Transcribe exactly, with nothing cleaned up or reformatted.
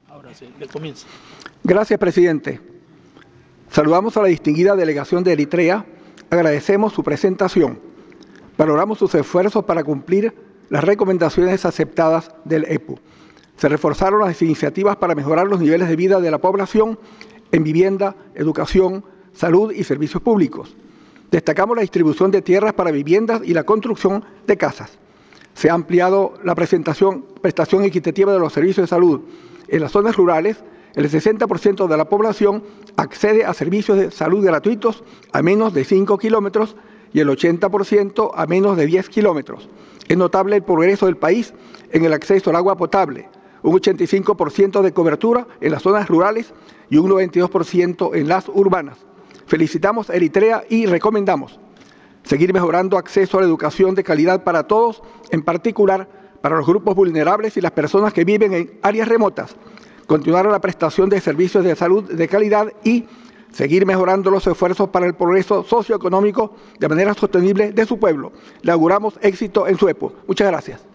Ahora sí, le comienza. Gracias, presidente. Saludamos a la distinguida delegación de Eritrea, agradecemos su presentación, valoramos sus esfuerzos para cumplir las recomendaciones aceptadas del E P U. Se reforzaron las iniciativas para mejorar los niveles de vida de la población en vivienda, educación, salud y servicios públicos. Destacamos la distribución de tierras para viviendas y la construcción de casas. Se ha ampliado la presentación, prestación equitativa de los servicios de salud. En las zonas rurales, el sesenta por ciento de la población accede a servicios de salud gratuitos a menos de cinco kilómetros y el ochenta por ciento a menos de diez kilómetros. Es notable el progreso del país en el acceso al agua potable, un ochenta y cinco por ciento de cobertura en las zonas rurales y un noventa y dos por ciento en las urbanas. Felicitamos a Eritrea y recomendamos seguir mejorando acceso a la educación de calidad para todos, en particular para los grupos vulnerables y las personas que viven en áreas remotas, continuar la prestación de servicios de salud de calidad y seguir mejorando los esfuerzos para el progreso socioeconómico de manera sostenible de su pueblo. Le auguramos éxito en su E P U. Muchas gracias.